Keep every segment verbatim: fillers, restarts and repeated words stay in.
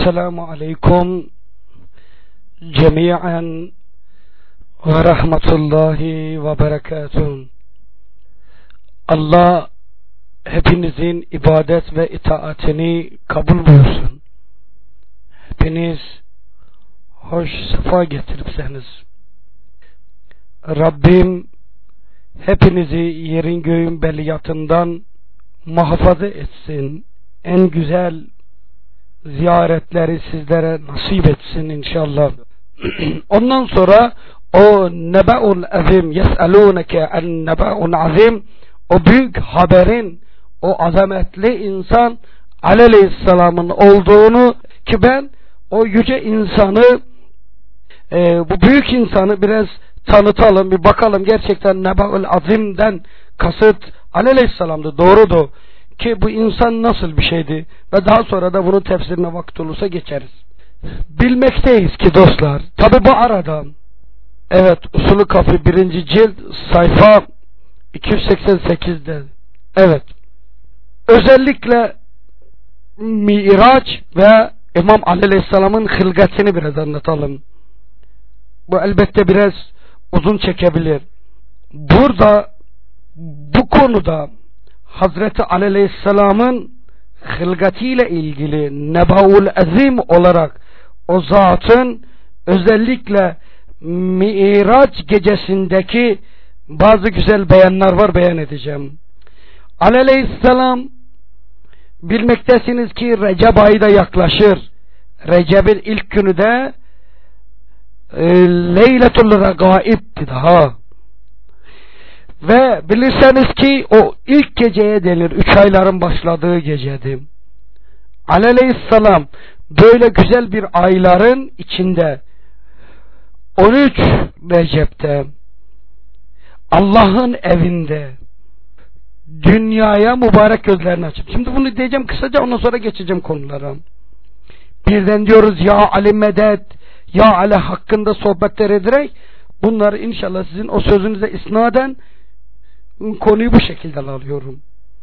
Esselamu Aleyküm cemiyen ve rahmetullahi ve berekatuhu. Allah hepinizin ibadet ve itaatini kabul buyursun. Hepiniz hoş sefa getiripseniz. Rabbim hepinizi yerin göğün beliyatından muhafaza etsin. En güzel ziyaretleri sizlere nasip etsin inşallah. Ondan sonra o nebe'ul azim, yes'alûneke en nebe'un azim, o büyük haberin, o azametli insan Aleyhisselam'ın olduğunu, ki ben o yüce insanı, e, bu büyük insanı biraz tanıtalım, bir bakalım gerçekten nebe'ul azimden kasıt Aleyhisselam'dı, doğrudu. Ki bu insan nasıl bir şeydi ve daha sonra da bunun tefsirine vakit olursa geçeriz. Bilmekteyiz ki dostlar, tabi bu arada, evet, Usulü Kafi birinci cilt sayfa iki yüz seksen sekizde, evet, özellikle Miraç ve İmam Aleyhisselam'ın hılgatini biraz anlatalım. Bu elbette biraz uzun çekebilir. Burada bu konuda Hazreti Aleyhisselam'ın hılgatiyle ilgili Nebe'ul Azim olarak o zatın özellikle Miraç gecesindeki bazı güzel beyanlar var, beyan edeceğim. Aleyhisselam, bilmektesiniz ki Recep ayı da yaklaşır. Recep'in ilk günü de e, Leyletul Regaib'ti daha. Ve bilirseniz ki o ilk geceye denir, üç ayların başladığı geceydi. Aleyhisselam böyle güzel bir ayların içinde on üç Recep'te Allah'ın evinde dünyaya mübarek gözlerini açıp, şimdi bunu diyeceğim kısaca, ondan sonra geçeceğim konulara. Birden diyoruz ya Ali medet, ya Ali hakkında sohbetler ederek, bunları inşallah sizin o sözünüze isnaden konuyu bu şekilde alıyorum.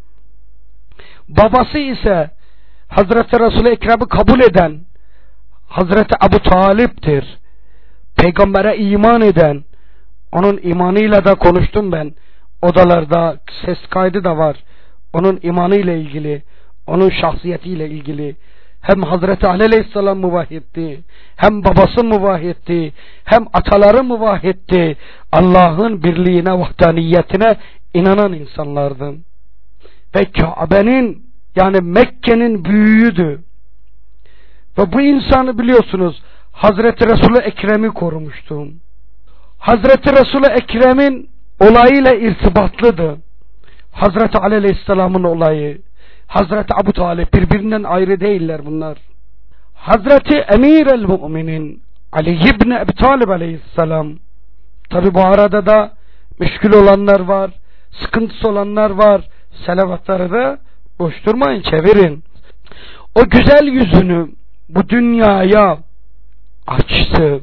Babası ise Hazreti Resul-i Ekrem'i kabul eden Hazreti Ebu Talip'tir. Peygambere iman eden, onun imanıyla da konuştum ben. Odalarda ses kaydı da var. Onun imanıyla ilgili, onun şahsiyetiyle ilgili. Hem Hazreti Aleyhisselam muvahhitti, hem babası muvahhitti, hem ataları muvahhitti. Allah'ın birliğine, vahdaniyetine inanan insanlardı. Ve Kabe'nin, yani Mekke'nin büyüğüydü. Ve bu insanı biliyorsunuz Hazreti Resul-i Ekrem'i korumuştu. Hazreti Resul-i Ekrem'in olayıyla irtibatlıdır. Hazreti Aleyhisselam'ın olayı, Hazreti Ebu Talib, birbirinden ayrı değiller bunlar. Hazreti Emir el-Mu'minin Ali ibn Ebu Talib Aleyhisselam, tabi bu arada da müşkül olanlar var, sıkıntısı olanlar var, selavatları da boş durmayın, çevirin. O güzel yüzünü bu dünyaya açtı.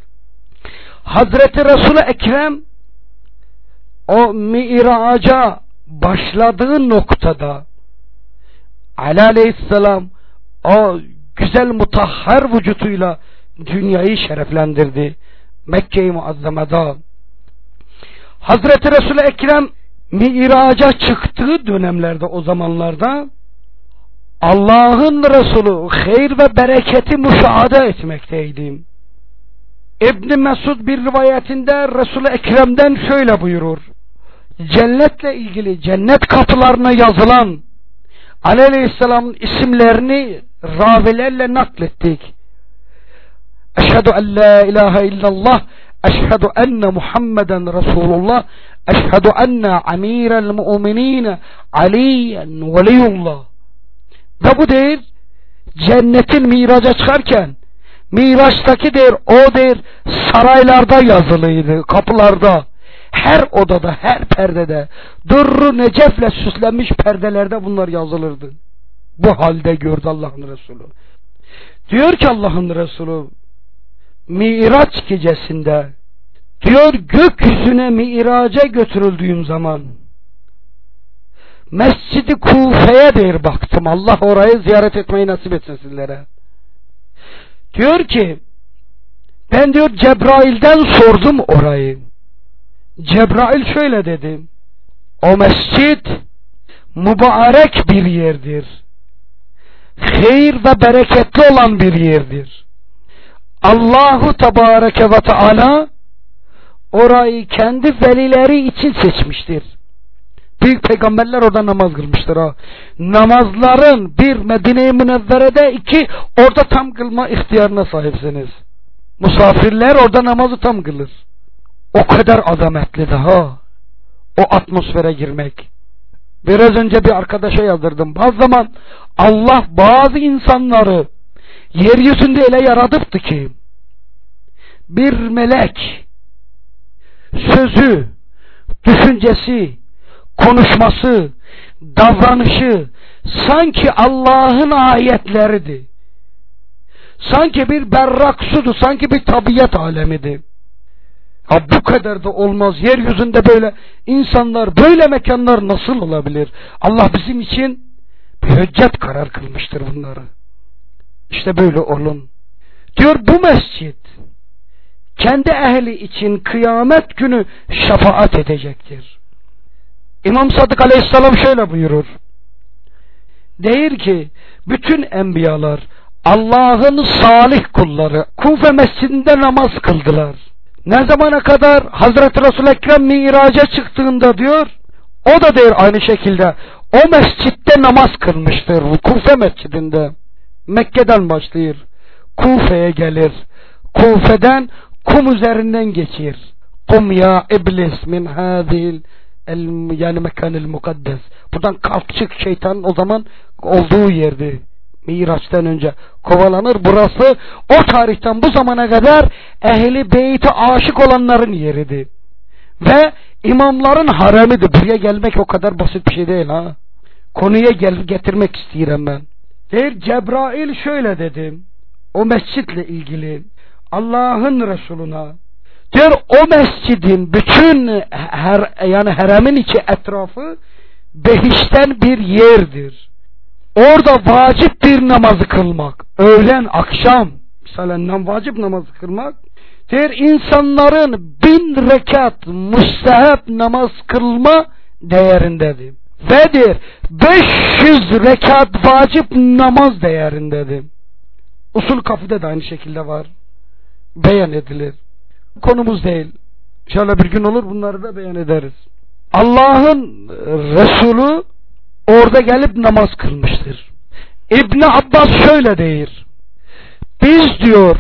Hazreti Resul-i Ekrem o Miraca başladığı noktada Ali Aleyhisselam o güzel mutahhar vücutuyla dünyayı şereflendirdi. Mekke-i Muazzama'da Hazreti Resul-i Ekrem Miraca çıktığı dönemlerde, o zamanlarda Allah'ın Resulü hayır ve bereketi müşahede etmekteydi. İbn Mesud bir rivayetinde Resul-i Ekrem'den şöyle buyurur: cennetle ilgili, cennet kapılarına yazılan Aleyhisselam'ın isimlerini ravilerle naklettik. Eşhedü en la ilahe illallah, eşhedü enne Muhammeden Resulullah, eşhedü enne amirel mu'minine aliyen veliyullah. Ve bu der, cennetin miraca çıkarken, Miraç'taki der, o der, saraylarda yazılıydı, kapılarda, her odada, her perdede, Durru Necef'le süslenmiş perdelerde bunlar yazılırdı. Bu halde gördü Allah'ın Resulü. Diyor ki Allah'ın Resulü, Miraç gecesinde, diyor, gökyüzüne Miraca götürüldüğüm zaman, Mescid-i Kufe'ye der baktım. Allah orayı ziyaret etmeyi nasip etsin sizlere. Diyor ki ben diyor Cebrail'den sordum orayı. Cebrail şöyle dedi. O mescit mübarek bir yerdir. Hayır ve bereketli olan bir yerdir. Allahu Tebareke ve Teala orayı kendi velileri için seçmiştir. Büyük peygamberler orada namaz kılmıştır ha. Namazların bir Medine-i Münevvere'de, iki orada tam kılma ihtiyarına sahipsiniz. Misafirler orada namazı tam kılır. O kadar azametli daha o atmosfere girmek. Biraz önce bir arkadaşa yazdırdım. Bazı zaman Allah bazı insanları yeryüzünde öyle yaratıptı ki bir melek sözü, düşüncesi, konuşması, davranışı sanki Allah'ın ayetleridir. Sanki bir berrak sudur, sanki bir tabiat alemidir. Ha, bu kadar da olmaz. Yeryüzünde böyle insanlar, böyle mekanlar nasıl olabilir? Allah bizim için bir hüccet karar kılmıştır bunları. İşte böyle olun. Diyor bu mescit kendi ehli için kıyamet günü şefaat edecektir. İmam Sadık Aleyhisselam şöyle buyurur. Der ki bütün enbiyalar, Allah'ın salih kulları Kufe mescidinde namaz kıldılar. Ne zamana kadar? Hazreti Resul-i Ekrem Miraç'a çıktığında diyor, o da der aynı şekilde o mescitte namaz kılmıştır. Kufe mescidinde. Mekke'den başlayır, Kufe'ye gelir, Kufe'den kum üzerinden geçir. Kum ya iblis min hadil yani mekanil mukaddes. Buradan kalk çık, şeytan o zaman olduğu yerdi. Miraç'tan önce kovalanır. Burası o tarihten bu zamana kadar ehli beyti aşık olanların yeridir. Ve imamların haremidir. Buraya gelmek o kadar basit bir şey değil ha. Konuya gel getirmek istiyorum ben. Der Cebrail şöyle dedi. O mescitle ilgili Allah'ın Resuluna. Der o mescidin bütün her, yani haremin içi etrafı behişten bir yerdir. Orada vacip bir namazı kılmak, öğlen, akşam, misalen vacip namazı kılmak, der insanların bin rekat müstehap namaz kılma değerindedir. Ve der beş yüz rekat vacip namaz değerindedir. Usul Kafi'de de aynı şekilde var. Beyan edilir. Konumuz değil. İnşallah bir gün olur bunları da beyan ederiz. Allah'ın Resulü orada gelip namaz kılmıştır. İbn Abbas şöyle deyir. Biz diyor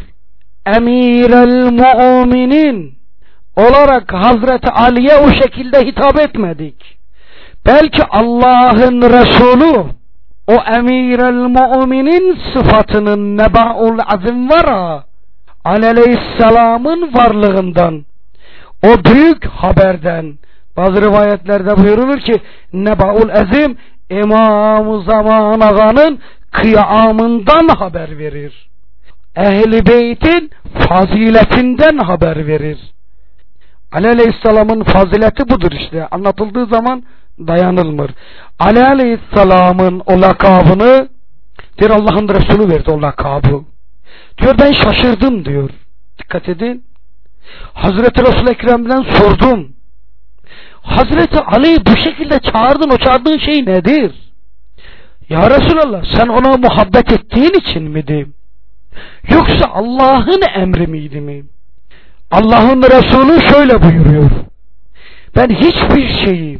Emirel Mu'minin olarak Hazreti Ali'ye o şekilde hitap etmedik. Belki Allah'ın Resulü o Emirel Mu'minin sıfatının Neba'ul Azim var ha, Aleyhisselam'ın varlığından, o büyük haberden, bazı rivayetlerde buyurulur ki Neba'ul Azim İmam-ı Zaman Ağa'nın kıyamından haber verir. Ehl-i Beyt'in faziletinden haber verir. Ali Aleyhisselam'ın fazileti budur işte. Anlatıldığı zaman dayanılmır. Ali Aleyhisselam'ın o lakabını diyor Allah'ın Resulü verdi o lakabı. Diyor ben şaşırdım diyor. Dikkat edin. Hazreti Resul-i Ekrem'den sordum. Hazreti Ali'yi bu şekilde çağırdın, o çağırdığın şey nedir? Ya Resulallah sen ona muhabbet ettiğin için miydi? Yoksa Allah'ın emri miydi mi? Allah'ın Resulü şöyle buyuruyor. Ben hiçbir şeyi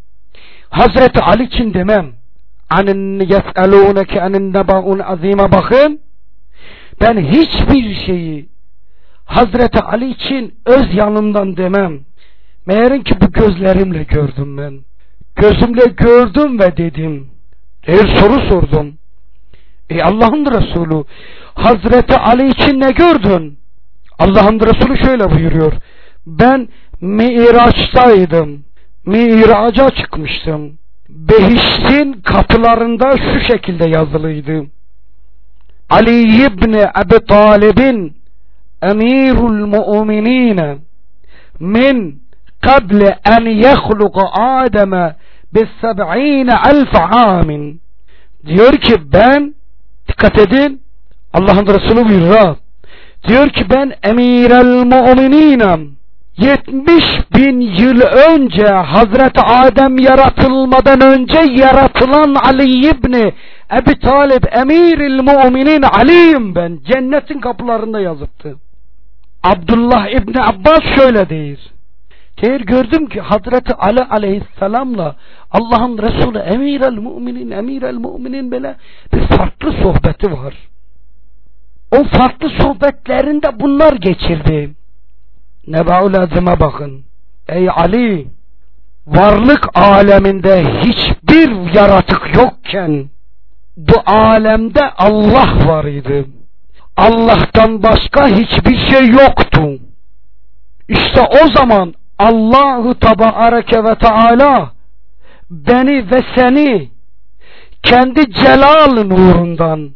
Hazreti Ali için demem. Anin yes'alûneke anin neba'un azîme bakın. Ben hiçbir şeyi Hazreti Ali için öz yanımdan demem. Meğerin ki bu gözlerimle gördüm ben. Gözümle gördüm ve dedim. Eğer soru sordum. Ey Allah'ın Resulü, Hazreti Ali için ne gördün? Allah'ın Resulü şöyle buyuruyor. Ben Miraç'taydım. Miraç'a çıkmıştım. Behiştin kapılarında şu şekilde yazılıydı. Ali ibn Abi Talib'in Emirul Mu'minine min قبل أن يخلق آدم بسبعين ألف عام. Diyor ki ben, dikkat edin, Allah'ın Resulü buyuruyor. Diyor ki ben emirel mu'mininem. yetmiş bin yıl önce Hazreti Adem yaratılmadan önce yaratılan Ali İbni Ebi Talib emiril mu'minin Ali'yim ben. Cennetin kapılarında yazıptı. Abdullah İbni Abbas şöyle der. Diyor gördüm ki Hazreti Ali aleyhisselamla Allah'ın Resulü emirel mu'minin emirel mu'minin böyle bir farklı sohbeti var. O farklı sohbetlerinde bunlar geçirdi. Nebaul Azim'e bakın. Ey Ali, varlık aleminde hiçbir yaratık yokken bu alemde Allah var idi. Allah'tan başka hiçbir şey yoktu. İşte o zaman Allahu Tebareke ve Teala beni ve seni kendi celal nurundan,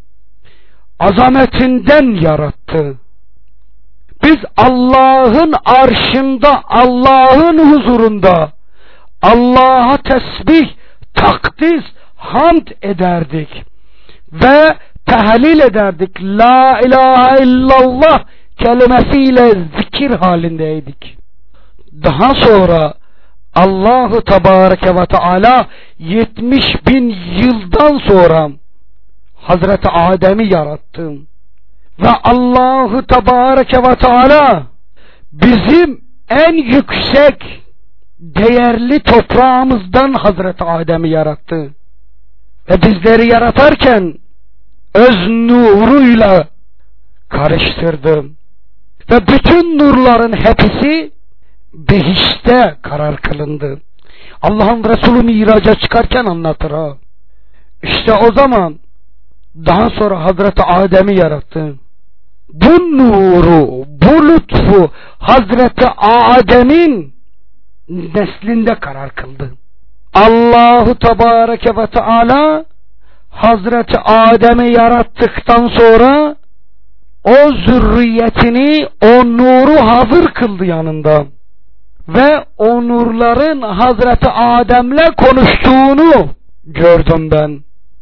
azametinden yarattı. Biz Allah'ın arşında, Allah'ın huzurunda Allah'a tesbih, takdis, hamd ederdik ve tehlil ederdik. La ilahe illallah kelimesiyle zikir halindeydik. Daha sonra Allahu Tebareke ve Teala yetmiş bin yıldan sonra Hazreti Adem'i yarattı. Ve Allahu Tebareke ve Teala bizim en yüksek değerli toprağımızdan Hazreti Adem'i yarattı. Ve bizleri yaratarken öz nuruyla karıştırdı. Ve bütün nurların hepsi behişte karar kılındı. Allah'ın Resulü miraca çıkarken anlatır ha. İşte o zaman daha sonra Hazreti Adem'i yarattı. Bu nuru, bu lütfu Hazreti Adem'in neslinde karar kıldı. Allahu Tebareke ve Teala Hazreti Adem'i yarattıktan sonra o zürriyetini, o nuru hazır kıldı yanında. Ve o nurların Hazreti Adem'le konuştuğunu gördüm ben.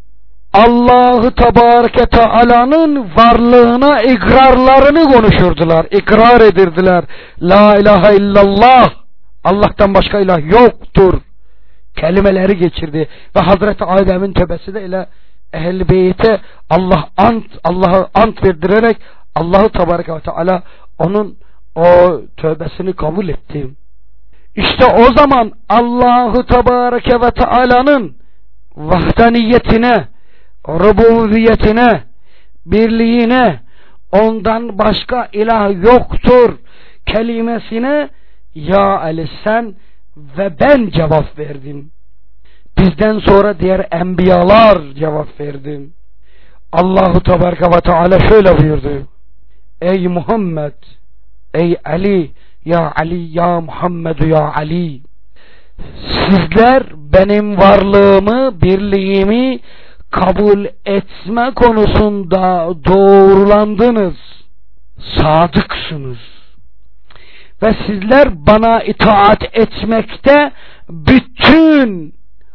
Allahu Tebareke Teala'nın varlığına ikrarlarını konuşurdular. İkrar edirdiler. La ilahe illallah. Allah'tan başka ilah yoktur. Kelimeleri geçirdi. Ve Hazreti Adem'in tövbesi de ile Ehl-i Beyt'e Allah ant, Allah'a ant verdirerek Allahu Tebareke ve Teala onun o tövbesini kabul etti. İşte o zaman Allahu Tebareke ve Teala'nın vahdaniyetine, rububiyetine, birliğine, ondan başka ilah yoktur kelimesine ya Ali sen ve ben cevap verdim. Bizden sonra diğer enbiyalar cevap verdi. Allahu Tebareke ve Teala şöyle buyurdu. Ey Muhammed, ey Ali, ya Ali, ya Muhammed, ya Ali. Sizler benim varlığımı, birliğimi kabul etme konusunda doğrulandınız. Sadıksınız. Ve sizler bana itaat etmekte bütün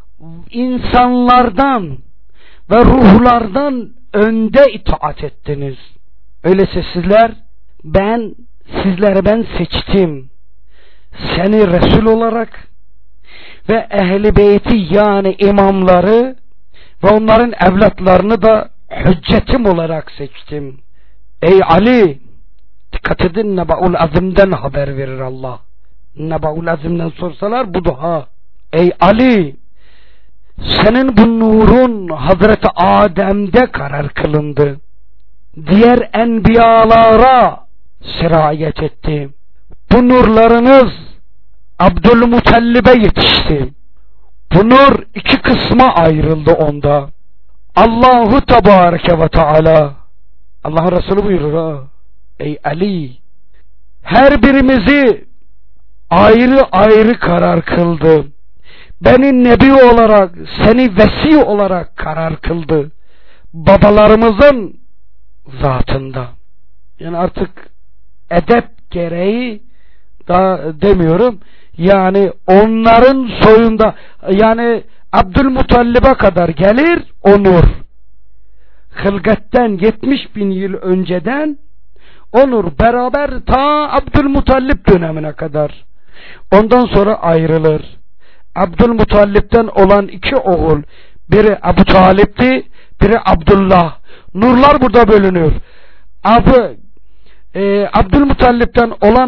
insanlardan ve ruhlardan önde itaat ettiniz. Öyleyse sizler, ben sizleri ben seçtim. Seni Resul olarak ve Ehl-i Beyti yani imamları ve onların evlatlarını da hüccetim olarak seçtim. Ey Ali, dikkat edin, Nebaul Azim'den haber verir Allah. Nebaul Azim'den sorsalar bu dua. Ey Ali, senin bu nurun Hazreti Adem'de karar kılındı. Diğer enbiyalara sirayet etti. Bu nurlarınız Abdülmutallib'e yetişti. Bu nur iki kısma ayrıldı onda. Allahu Tebareke ve Teala, Allah'ın Resulü buyurur, ey Ali, her birimizi ayrı ayrı karar kıldı. Beni nebi olarak, seni vesi olarak karar kıldı. Babalarımızın zatında. Yani artık edep gereği da demiyorum. Yani onların soyunda, yani Abdülmutallib'e kadar gelir o nur. hılgatten yetmiş bin yıl önceden olur beraber ta Abdülmutallip dönemine kadar. Ondan sonra ayrılır. Abdülmutallip'ten olan iki oğul, biri Ebu Talip'ti, biri Abdullah. Nurlar burada bölünüyor. Abu, e, Abdülmutallip'ten olan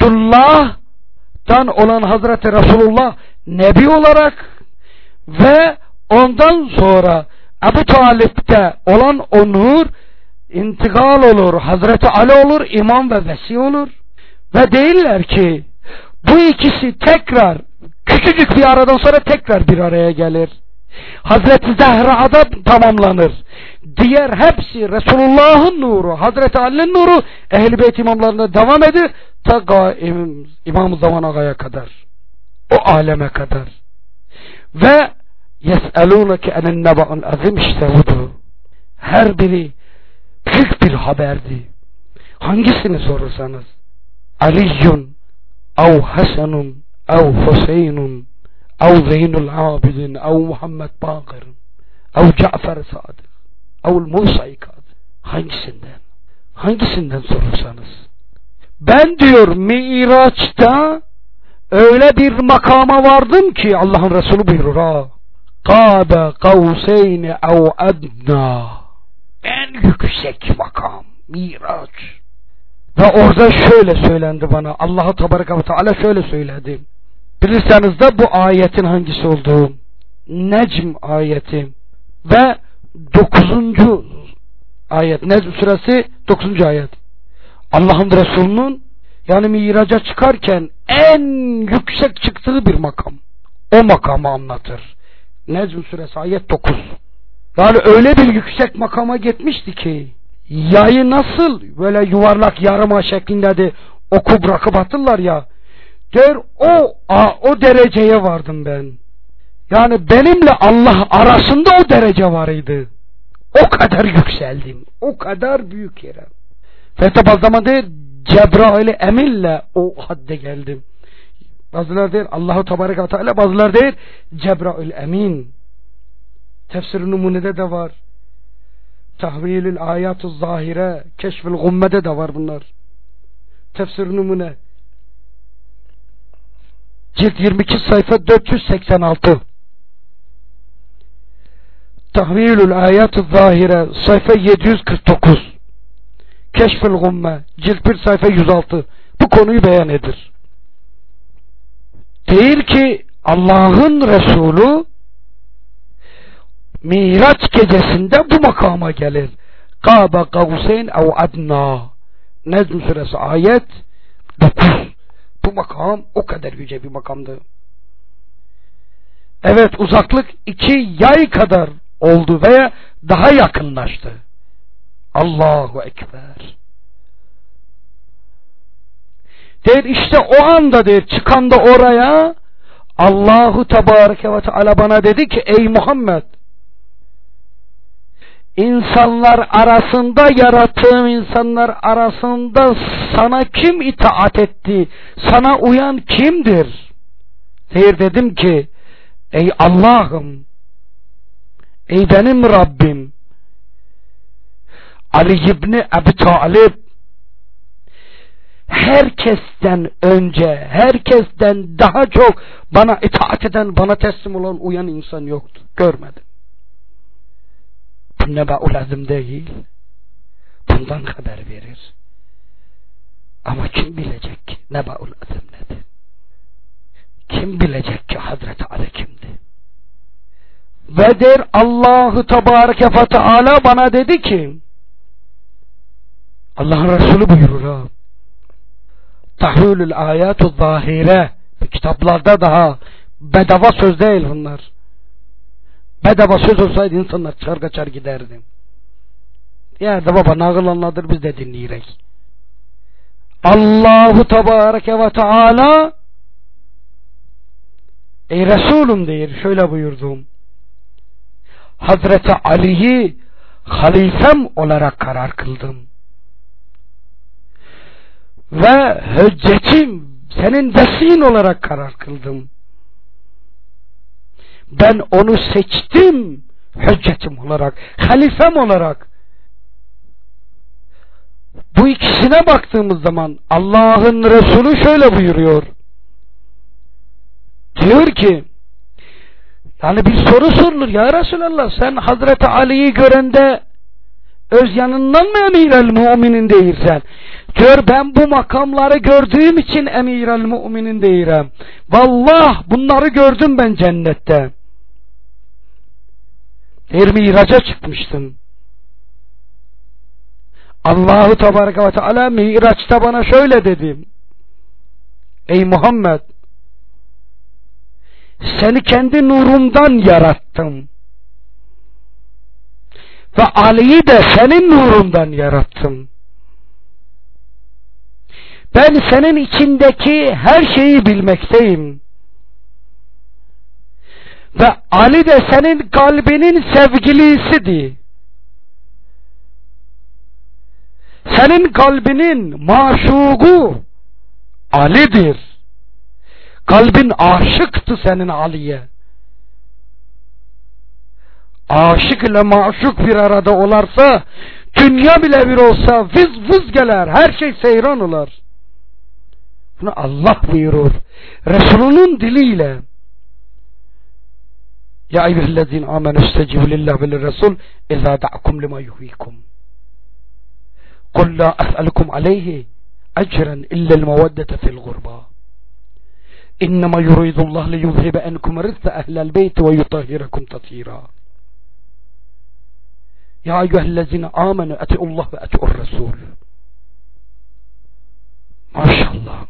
Abdullah'tan olan Hazreti Resulullah Nebi olarak ve ondan sonra Ebu Talip'te olan o nur intikal olur, Hazreti Ali olur, imam ve vesi olur. Ve değiller ki bu ikisi tekrar küçücük bir aradan sonra tekrar bir araya gelir. Hazreti Zehra'da tamamlanır. Diğer hepsi Resulullah'ın nuru, Hazreti Ali'nin nuru Ehl-i Beyt imamlarında devam eder ta im, İmam-ı Zaman Ağa'ya kadar. O aleme kadar. Ve yes'elûneke enen neba'un azim, işte budur. Her biri büyük bir haberdi. Hangisini sorursanız, Aliyyun ev Hasanun ev Hüseyinun ev Zeynul Abidin ev Muhammed Bakır'ın ev Cafer Sadık ev Musa-i Kadı, hangisinden hangisinden sorursanız, ben diyor Miraç'ta öyle bir makama vardım ki Allah'ın Resulü buyurur ha, Kâbe kavseyni ev adna, en yüksek makam Miraç. Ve orada şöyle söylendi bana, Allah-u Tebareke ve Teala şöyle söyledi. Bilirseniz de bu ayetin hangisi olduğu, Necm ayeti ve dokuzuncu ayet, Necm suresi dokuzuncu ayet. Allah'ın Resulü'nün yani Miraç'a çıkarken en yüksek çıktığı bir makam. O makamı anlatır. Necm suresi ayet dokuz. Yani öyle bir yüksek makama gitmişti ki, yayı nasıl böyle yuvarlak yarıma şeklindedir, oku bırakıp atırlar ya, der o o dereceye vardım ben. Yani benimle Allah arasında o derece var idi. O kadar yükseldim. O kadar büyük yere. Ve bazı zaman der Cebrail-i Emin'le o hadde geldim. Bazıları der Allah-u Tebareke ve Teala, bazıları der Cebrail Emin. Tefsir-i Numune'de de var. Tahvilül Ayat-ı Zahire, Keşf-ül Gumme'de de var bunlar. Tefsir-i Numune cilt yirmi iki sayfa dört yüz seksen altı. Tahvilül Ayat-ı Zahire sayfa yedi yüz kırk dokuz. Keşf-ül Gumme cilt bir sayfa yüz altı. Bu konuyu beyan edir. Değil ki Allah'ın Resulü Miraç gecesinde bu makama gelir. Kâbe kavseyn ev adna. Necm suresi ayet dokuz. Bu makam o kadar yüce bir makamdı. Evet, uzaklık iki yay kadar oldu veya daha yakınlaştı. Allahu Ekber. Der işte o anda der çıkan da oraya Allahu Tebareke ve Teala bana dedi ki ey Muhammed, İnsanlar arasında, yarattığım insanlar arasında sana kim itaat etti? Sana uyan kimdir? Hayır, dedim ki ey Allah'ım, ey benim Rabbim, Ali İbni Ebu Talib herkesten önce, herkesten daha çok bana itaat eden, bana teslim olan, uyan insan yoktu. Görmedim. Bu Nebe'ul Azim değil. Bundan haber verir. Ama kim bilecek ki Nebe'ul Azim nedir? Kim bilecek ki Hazreti Ali kimdi? Ve der Allahu Tebareke ve Teala bana dedi ki, Allah'ın Resulü buyurur ha, Tahvilül Ayat-ı Zahire, kitaplarda daha bedava söz değil bunlar. Bedava söz olsaydı insanlar çıkar kaçar giderdi. Yerde baba nağıl anladır, biz de dinleyerek. Allahu Tebareke ve Teala ey Resulüm deyir, şöyle buyurdum. Hazreti Ali'yi halifem olarak karar kıldım. Ve hüccetim, senin vesin olarak karar kıldım. Ben onu seçtim hüccetim olarak, halifem olarak. bu ikisine baktığımız zaman Allah'ın Resulü şöyle buyuruyor. Diyor ki, yani bir soru sorulur. Ya Resulallah, sen Hazreti Ali'yi görende öz yanından mı emir-el müminin değilsen? Diyor, ben bu makamları gördüğüm için emir-el müminin değilim. Vallahi bunları gördüm ben cennette. Bir miraca çıkmıştım. Allahu Tebareke ve Teala Miraç'ta bana şöyle dedi. Ey Muhammed, seni kendi nurumdan yarattım. Ve Ali'yi de senin nurundan yarattım. Ben senin içindeki her şeyi bilmekteyim. Ve Ali de senin kalbinin sevgilisidir. Senin kalbinin maşuğu Ali'dir. Kalbin aşıktı senin Ali'ye. Aşık ile maşuk bir arada olarsa, dünya bile bir olsa vız vız gelir, her şey seyran olur. Bunu Allah buyurur Resulünün diliyle. Ya eyyühellezine amenu istecibu lillahi ve lirresul izâ da'akum lima yuhyikum. Kul la es'elukum aleyhi ecren illel meveddete fil gurba. İnnemâ yuridullah li yuzhibe enkum rizze ehlel beyti ve yutahhirakum tathîrâ. Ya eyyühellezine amenu eti'ullah ve eti'ur resul. Maşallah.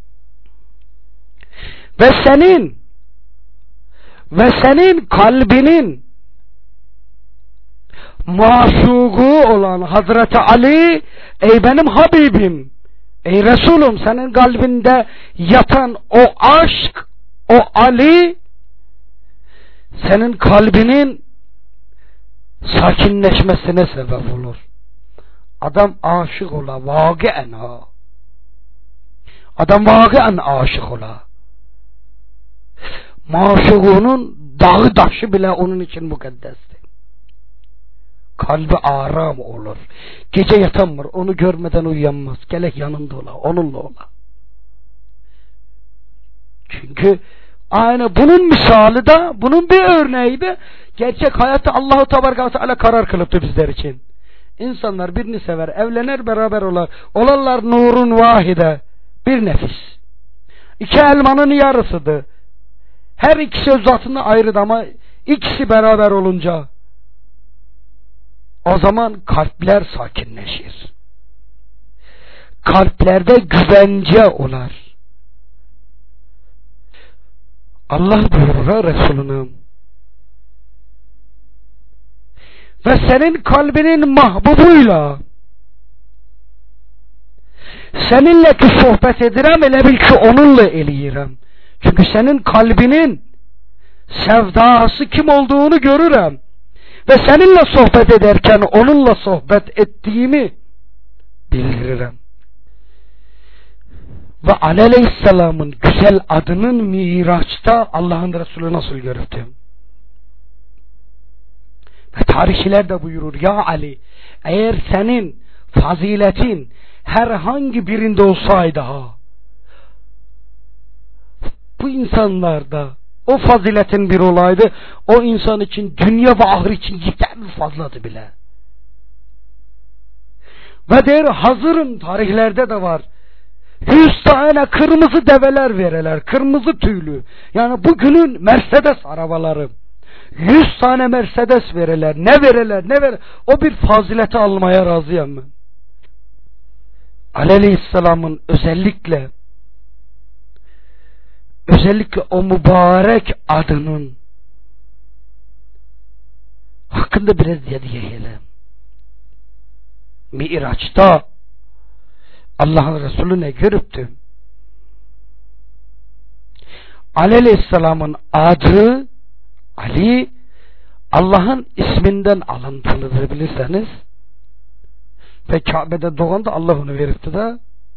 Ve senin ve senin kalbinin maşuğu olan Hazreti Ali, ey benim Habibim, ey Resulüm, senin kalbinde yatan o aşk, o Ali, senin kalbinin sakinleşmesine sebep olur. Adam aşık ola, vâgıen ha. Adam vâgıen aşık ola. Maşuğunun dağı taşı bile onun için mukaddestir. Kalbi aram olur. Gece yatamır, onu görmeden uyanmaz. Gelek yanında ola, onunla ola. Çünkü aynı bunun misali de, bunun bir örneği de gerçek hayatta Allah-u Tebareke ve Teala karar kılıptı bizler için. İnsanlar birini sever, evlenir, beraber olar. Olarlar nurun vahide, bir nefis. İki elmanın yarısıdır. Her ikisi öz zatında ayrıdır ama ikisi beraber olunca o zaman kalpler sakinleşir. Kalplerde güvence olar. Allah buyurur Resulüne, ve senin kalbinin mahbubuyla seninle ki sohbet edirem, elə bil ki onunla eləyirəm. Çünkü senin kalbinin sevdası kim olduğunu görürüm. Ve seninle sohbet ederken onunla sohbet ettiğimi bildiririm. Ve Ali Aleyhisselam'ın güzel adının Miraç'ta Allah'ın Resulü nasıl görüldü? Ve tarihçiler de buyurur, ya Ali, eğer senin faziletin herhangi birinde olsaydı ha, bu insanlarda o faziletin bir olaydı, o insan için dünya ve ahiret için yeterli fazladı bile. Ve der, hazırım, tarihlerde de var, yüz tane kırmızı develer vereler, kırmızı tüylü, yani bugünün Mercedes arabaları, yüz tane Mercedes vereler, ne vereler ne vereler, o bir fazileti almaya razıyım ben. Ali Aleyhisselam'ın özellikle özellikle o mübarek adının hakkında biraz diyelim. Miraç'ta Allah'ın Resulü ne görüptü? Ali Aleyhisselam'ın adı Ali, Allah'ın isminden alıntılıdır bilirseniz. Ve Kabe'de doğan da Allah onu veripti de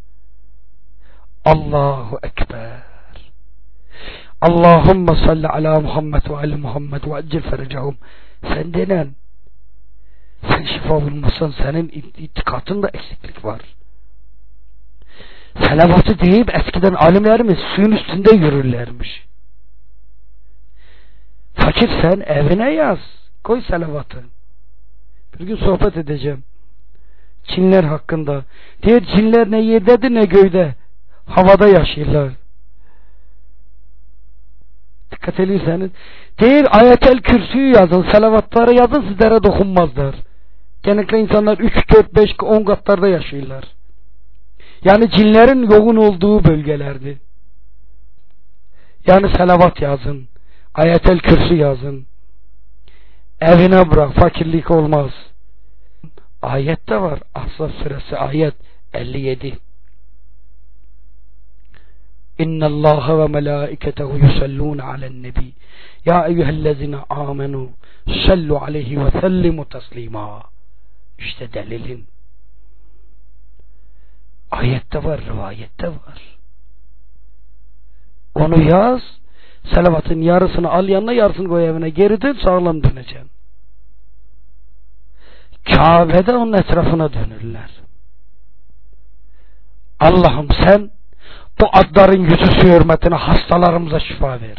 Allahu Ekber. Allahümme salli ala Muhammed ve ala Muhammed ve accil ferecahum. Sen denen, sen şifa bulmasan senin itikatında eksiklik var. Salavatı deyip eskiden alimlerimiz suyun üstünde yürürlermiş. Fakir sen evine yaz. Koy salavatı. Bir gün sohbet edeceğim. Cinler hakkında. Diğer cinler ne yerdedir ne göğde. Havada yaşıyorlar. Dikkat edirseniz. Diğer ayetel kürsüyü yazın. Salavatları yazın, sizlere dokunmazlar. Genellikle insanlar üç, dört, beş, on katlarda yaşıyorlar. Yani cinlerin yoğun olduğu bölgelerdi. Yani salavat yazın. Ayetel kürsü yazın. Evine bırak. Fakirlik olmaz. Ayette var. Ahzab suresi ayet elli yedi. İnna Allah ve melaiketehu yusallun alen nebi. Ya eyyühellezine amenu sallu aleyhi ve sellimu teslima. İşte delilin. Ayette var, rivayette var. Onu yaz. Salavatın yarısını al yanına, yarısını koy evine. Geri dön, sağlam döneceksin. Kabe'de onun etrafına dönürler. Allah'ım sen bu adların yüzüsü hürmetine hastalarımıza şifa ver.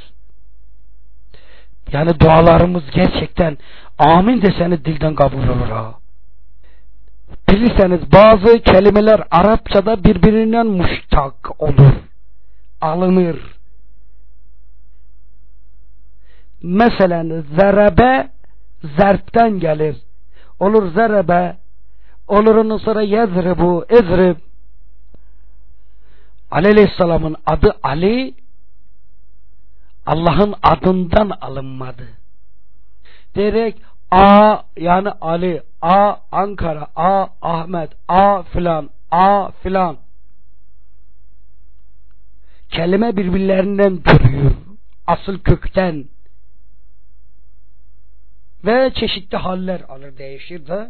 Yani dualarımız gerçekten amin deseniz dilden kabul olur ha. Bilirseniz bazı kelimeler Arapçada birbirinden muştak olur. Alınır. Mesela zerebe zerpten gelir. Olur zerebe, olur ondan sonra yezribu, ezrib. Ali Aleyhisselam'ın adı Ali, Allah'ın adından alınmadı. Direkt A yani Ali, A Ankara, A Ahmet, A filan, A filan. Kelime birbirlerinden türüyor. Asıl kökten. Ve çeşitli haller alır, değişir de.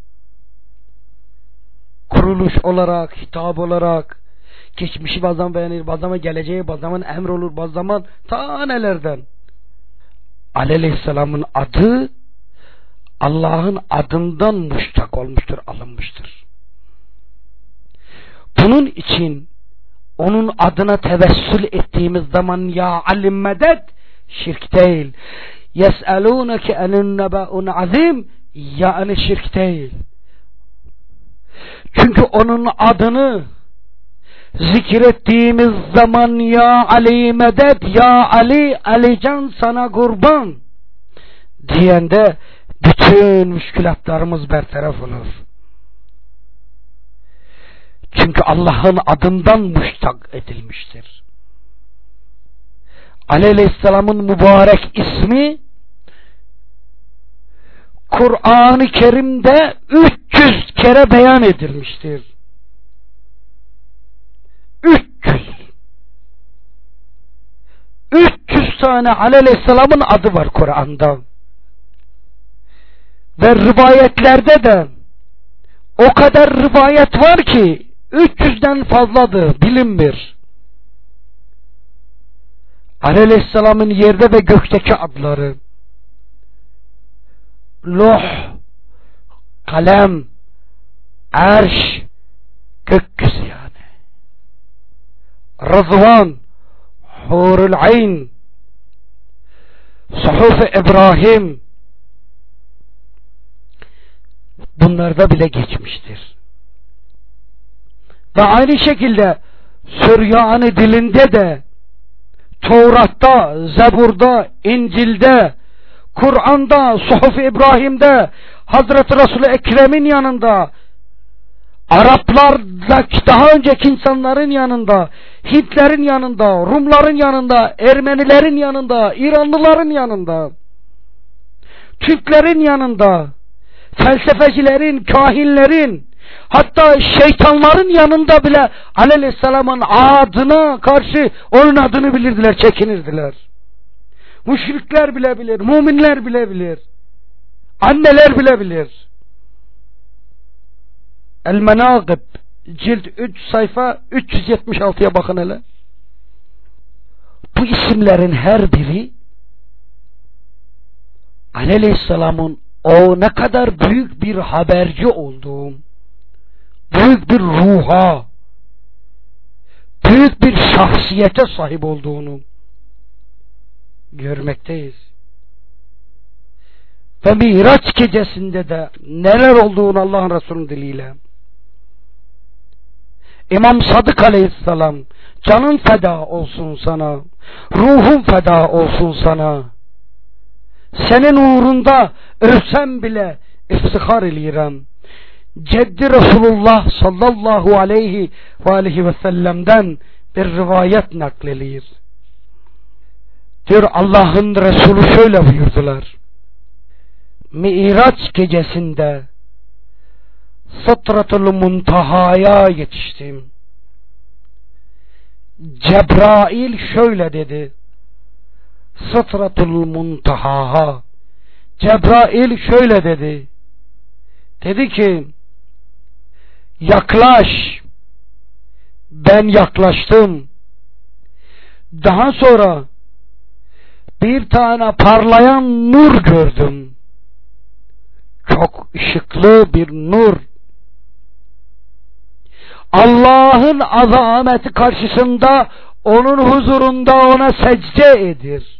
Kuruluş olarak, hitap olarak, geçmişi bazı zaman beğenir, bazı zaman geleceği, bazı zaman emr olur, bazı zaman ta nelerden. Ali Aleyhisselam'ın adı Allah'ın adından muştak olmuştur, alınmıştır. Bunun için onun adına tevessül ettiğimiz zaman ya alim medet şirk değil. Yes'elûneke enün nebâ'un azim yani şirk değil. Çünkü onun adını zikrettiğimiz zaman ya Ali medet, ya Ali, Alican sana kurban diyende bütün müşkülatlarımız bertaraf olur. Çünkü Allah'ın adından muştak edilmiştir. Ali Aleyhisselam'ın mübarek ismi Kur'an-ı Kerim'de üç yüz kere beyan edilmiştir. üç yüz. üç yüz tane Ali Aleyhisselam'ın adı var Kur'an'da. Ve rivayetlerde de o kadar rivayet var ki üç yüzden fazladır, bilinmir. Ali Aleyhisselam'ın yerde ve gökteki adları Loh, kalem, arş, gökyüzü yani. Rızvan, Hurul Ayn, Suhuf-i İbrahim, bunlarda bile geçmiştir. Ve aynı şekilde Süryani dilinde de Tevrat'ta, Zebur'da, İncil'de, Kur'an'da, Suhuf-i İbrahim'de, Hazreti Resul-i Ekrem'in yanında, Araplardaki daha önceki insanların yanında, Hintlerin yanında, Rumların yanında, Ermenilerin yanında, İranlıların yanında, Türklerin yanında, felsefecilerin, kahinlerin, hatta şeytanların yanında bile Ali Aleyhisselam'ın adına karşı onun adını bilirdiler, çekinirdiler. Müşrikler bile bilir, müminler bile bilir, anneler bile bilir. El-Menâgib cilt üç sayfa üç yüz yetmiş altıya bakın hele. Bu isimlerin her biri Ali Aleyhisselam'ın o ne kadar büyük bir haberci olduğu, büyük bir ruha, büyük bir şahsiyete sahip olduğunu görmekteyiz. Ve Miraç gecesinde de neler olduğunu Allah'ın Resulü'nün diliyle. İmam Sadık Aleyhisselam, canın feda olsun sana, ruhun feda olsun sana. Senin uğrunda ölsem bile iftihar eləyirəm. Ceddi Resulullah sallallahu aleyhi ve aleyhi ve sellem'den bir rivayet nakledilir. Diyor, Allah'ın Resulü şöyle buyurdular. Miraç gecesinde Sıtratul Muntaha'ya yetiştim. Cebrail şöyle dedi. Sıtratul Muntaha. Cebrail şöyle dedi. Dedi ki, yaklaş. Ben yaklaştım. Daha sonra bir tane parlayan nur gördüm. Çok ışıklı bir nur. Allah'ın azameti karşısında, onun huzurunda ona secde edir.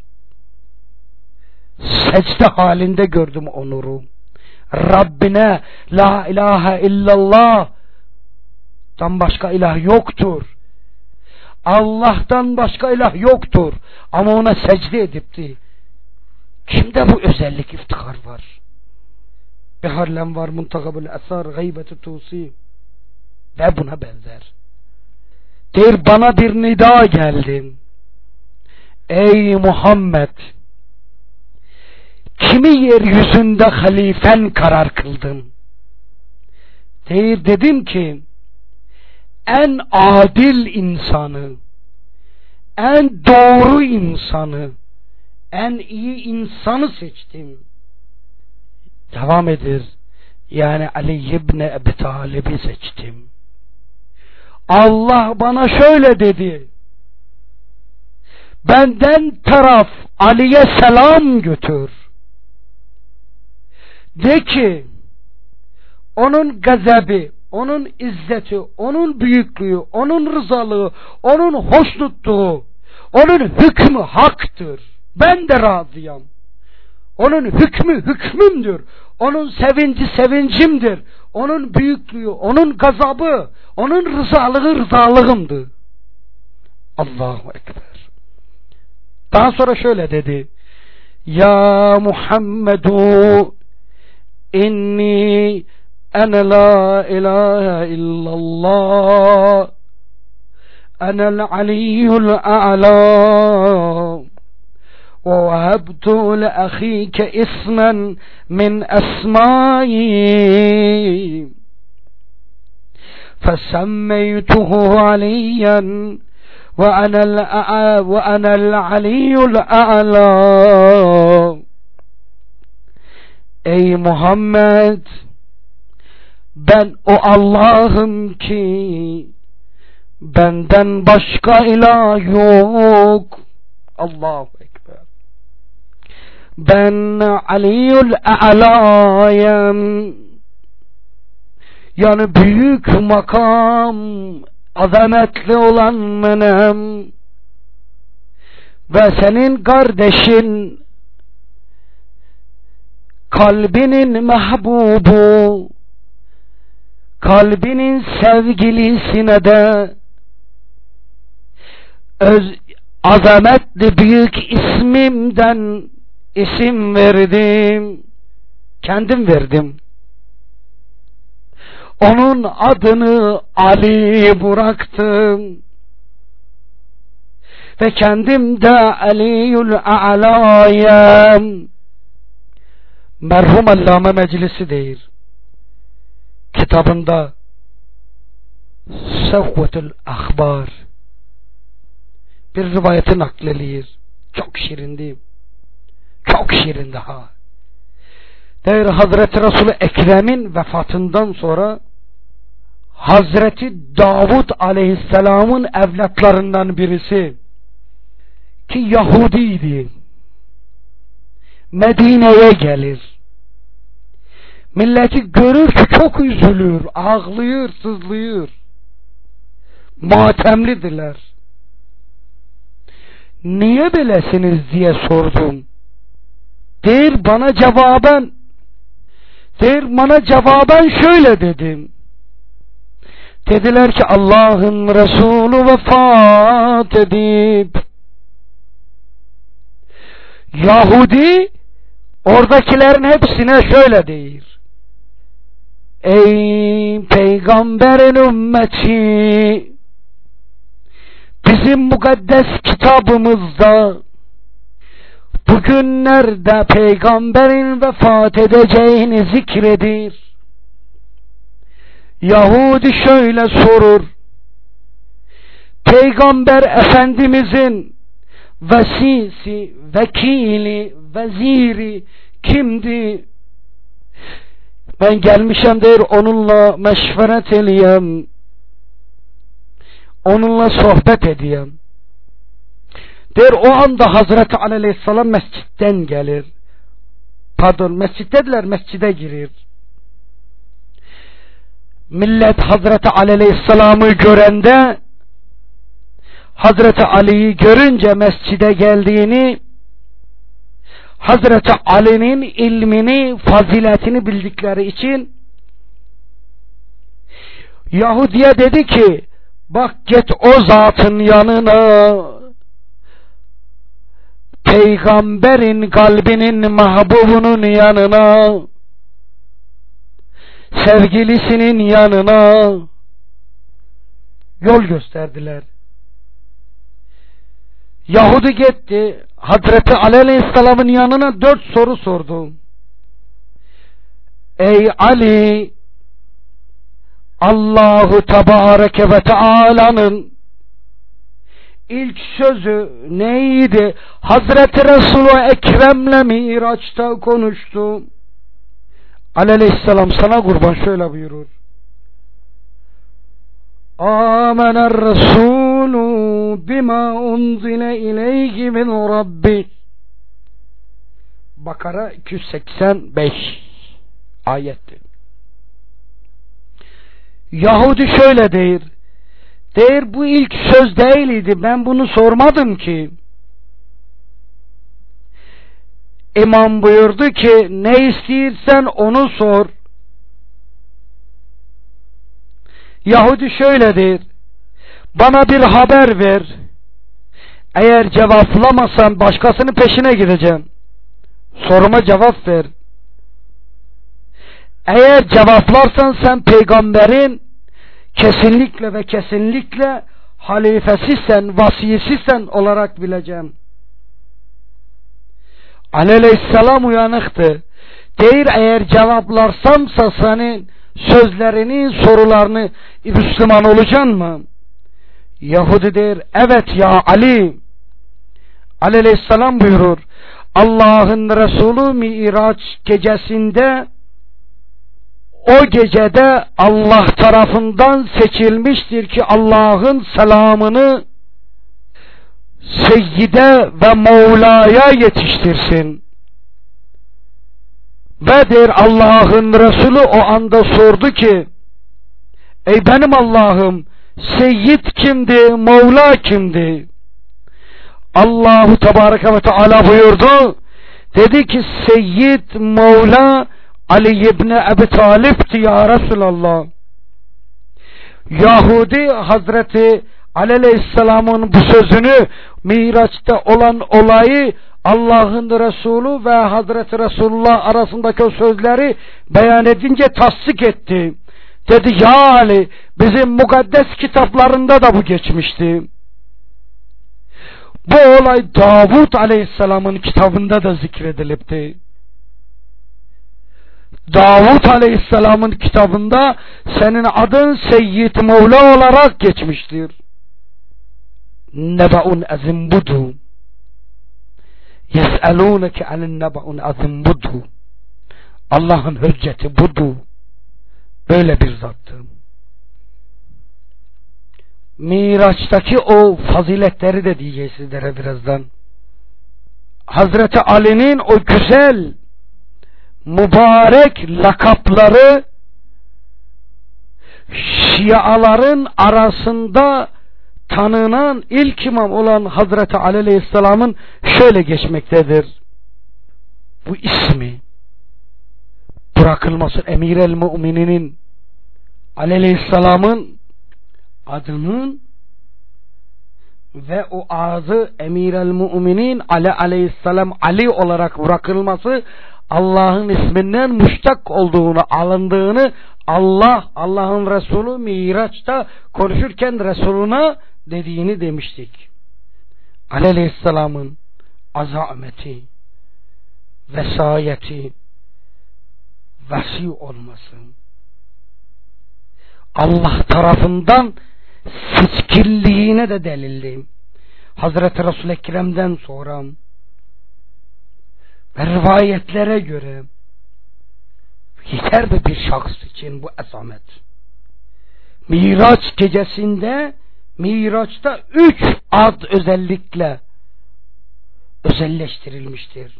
Secde halinde gördüm o nuru. Rabbine la ilahe illallah dan başka ilah yoktur. Allah'tan başka ilah yoktur. Ama ona secde edipti. Kimde bu özellik, iftihar var? Beharlem var, muntakabül esar, gaybeti tusi ve buna benzer. Der, bana bir nida geldi. Ey Muhammed, kimi yeryüzünde halifen karar kıldın? Der, dedim ki en adil insanı, en doğru insanı, en iyi insanı seçtim. Devam edir. Yani Ali İbni Ebi Talib'i seçtim. Allah bana şöyle dedi. Benden taraf Ali'ye selam götür. De ki, onun gazebi, onun izzeti, onun büyüklüğü, onun rızalığı, onun hoşnutluğu, onun hükmü haktır. Ben de razıyım. Onun hükmü hükmümdür. Onun sevinci sevincimdir. Onun büyüklüğü, onun gazabı, onun rızalığı rızalığımdır. Allahu Ekber. Daha sonra şöyle dedi. Ya Muhammedu inni ene la ilahe illallah enel aliyyul a'la وَوَهَبْتُ لَأَخِيكَ إِسْمًا مِنْ أَسْمَائِي فَسَمَّيْتُهُ عَلِيًّا وَأَنَا الْعَلِيُّ الْأَعْلَى. Ey Muhammed, ben o Allah'ım ki benden başka ilah yok. Allahu Ekber. Ben Ali'ül A'lâyım. Yani büyük makam, azametli olan benim. Ve senin kardeşin, kalbinin mahbubu, kalbinin sevgilisine de öz azametli büyük ismimden isim verdim. Kendim verdim. Onun adını Ali bıraktım. Ve kendim de Ali'ül A'lâyım. Merhum Allame Meclisi değil. Kitabında Sevvetül Ahbar bir rivayeti nakledilir. Çok şirindi. Çok şirin daha. Der, Hazreti Resul-i Ekrem'in vefatından sonra Hazreti Davud Aleyhisselam'ın evlatlarından birisi ki Yahudiydi, Medine'ye gelir. Milleti görür ki çok üzülür, ağlıyor, sızlıyor. matemlidirler. Niye böylesiniz diye sordum. Der bana cevaben, der bana cevaben şöyle dedim. Dediler ki Allah'ın Resulü vefat edip, Yahudi oradakilerin hepsine şöyle deyir. Ey peygamberin ümmeti, bizim mukaddes kitabımızda bugünlerde peygamberin vefat edeceğini zikredir. Yahudi şöyle sorur. Peygamber Efendimizin vesisi, vekili, veziri kimdi? Ben gelmişim der onunla meşveret edeyim. Onunla sohbet edeyim. Der o anda Hazreti Ali Aleyhisselam mescitten gelir. Pardon, mescittediler, mescide girir. Millet Hazreti Ali Aleyhisselam'ı görende, Hazreti Ali'yi görünce mescide geldiğini, Hazreti Ali'nin ilmini, faziletini bildikleri için Yahudi'ye dedi ki, bak git o zatın yanına, peygamberin kalbinin mahbubunun yanına, sevgilisinin yanına yol gösterdiler. Yahudi gitti, Hazreti Ali Aleyhisselam'ın yanına dört soru sordu. Ey Ali, Allahu Tebareke ve Teala'nın ilk sözü neydi? Hazreti Resulü Ekrem'le Miraç'ta konuştu. Ali Aleyhisselam sana kurban şöyle buyurur. Âmener Resulü bima unzile ileyhi min Rabbi. Bakara iki yüz seksen beş ayettir. Yahudi şöyle der. Der bu ilk söz değildi. Ben bunu sormadım ki. İmam buyurdu ki ne istiyorsan onu sor. Yahudi şöyle der. Bana bir haber ver. Eğer cevaplamazsan başkasının peşine gideceğim. Soruma cevap ver. Eğer cevaplarsan sen peygamberin kesinlikle ve kesinlikle halifesisin, vasisisin olarak bileceğim. Ali Aleyhisselam uyanıktı. Deyir eğer cevaplarsamsa senin sözlerini, sorularını Müslüman olacaksın mı? Yahudi der evet ya Ali. Ali Aleyhisselam buyurur. Allah'ın Resulü Miraç gecesinde o gecede Allah tarafından seçilmiştir ki Allah'ın selamını Seyyide ve Mevla'ya yetiştirsin. Ve der Allah'ın Resulü o anda sordu ki ey benim Allah'ım Seyyid kimdi, Mevla kimdi? Allahu Tebareke ve Teala buyurdu. Dedi ki Seyyid, Mevla Ali İbni Ebi Talib'ti ya Resulallah. Yahudi Hazreti Ali Aleyhisselam'ın bu sözünü, Miraç'ta olan olayı, Allah'ın Resulü ve Hazreti Resulullah arasındaki o sözleri beyan edince tasdik etti. Dedi ya Ali, bizim mukaddes kitaplarında da bu geçmişti. Bu olay Davud Aleyhisselam'ın kitabında da zikredilipti. Davud Aleyhisselam'ın kitabında senin adın Seyyid Mevla olarak geçmiştir. Nebe'un azim budu. Yes'elûneke anin nebe'un azim budu. Allah'ın hücceti budu. Böyle bir zattır. Miraç'taki o faziletleri de diyeceğiz sizlere birazdan. Hazreti Ali'nin o güzel mübarek lakapları Şiaların arasında tanınan ilk imam olan Hazreti Ali Aleyhisselam'ın şöyle geçmektedir. Bu ismi bırakılması Emir el Mümininin Ali Aleyhisselam'ın adının ve o adı Emir el Müminin Ali Aleyhisselam Ali olarak bırakılması Allah'ın isminden müştak olduğunu, alındığını Allah, Allah'ın Resulü Miraç'ta konuşurken Resuluna dediğini demiştik. Ali Aleyhisselam'ın azameti, vesayeti, vasi olması, Allah tarafından seçkilliğine de delildi. Hazreti Resul-i Ekrem'den sonra ve rivayetlere göre yeterli bir şahıs için bu azamet. Miraç gecesinde, Miraç'ta üç ad özellikle özelleştirilmiştir.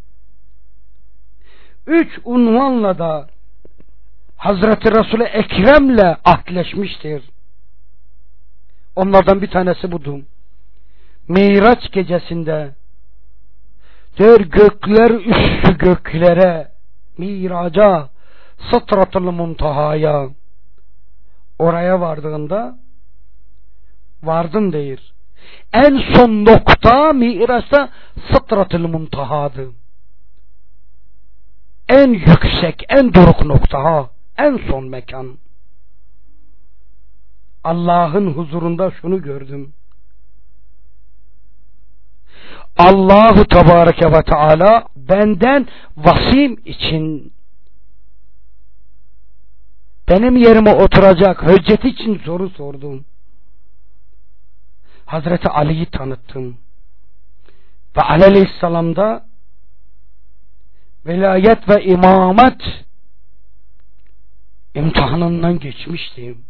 Üç unvanla da Hazreti Resul-i Ekrem'le ahdleşmiştir. Onlardan bir tanesi budur. Miraç gecesinde der gökler üstü göklere, miraca, Sıtratul Muntaha'ya, oraya vardığında vardım deyir. En son nokta Miraç'ta Sıtratul Muntaha'dı. En yüksek, en doruk nokta, ha, en son mekan. Allah'ın huzurunda şunu gördüm. Allahu Tebareke ve Teala benden vasim için, benim yerime oturacak hüccet için soru sordum. Hazreti Ali'yi tanıttım. Ve Ali Aleyhisselam'da velayet ve imamet imtihanından geçmiştim.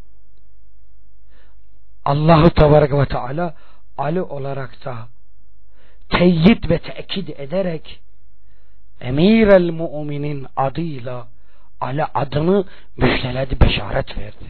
Allahu Tebareke ve Teala Ali olarak da teyit ve tekid ederek Emir el Müminin adıyla Ali adını müjdeledi, beşaret verdi.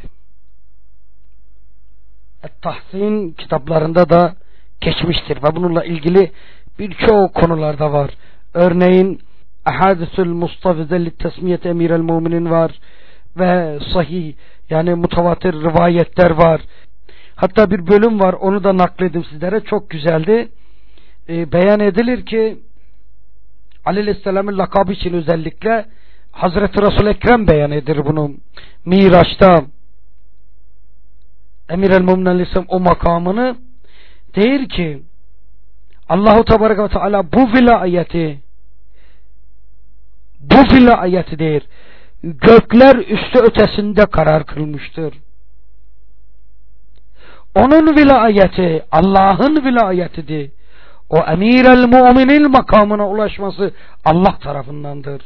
Et-Tahsin kitaplarında da geçmiştir ve bununla ilgili birçok konularda var. Örneğin Ahadisül Mustafize Tesmiyet Emir el Müminin var ve sahih, yani mutavatir rivayetler var. Hatta bir bölüm var, onu da nakledim sizlere, çok güzeldi. E, beyan edilir ki Ali Aleyhisselam'ın lakabı için özellikle Hazreti Resul-i Ekrem beyan edir bunu. Miraç'ta Emir el-Müminin Aleyhisselam o makamını der ki Allahu Tebareke ve Teala bu vilayeti bu vilayeti der gökler üstü ötesinde karar kılmıştır. Onun vilayeti Allah'ın vilayetidir. O Emir el-Müminin makamına ulaşması Allah tarafındandır.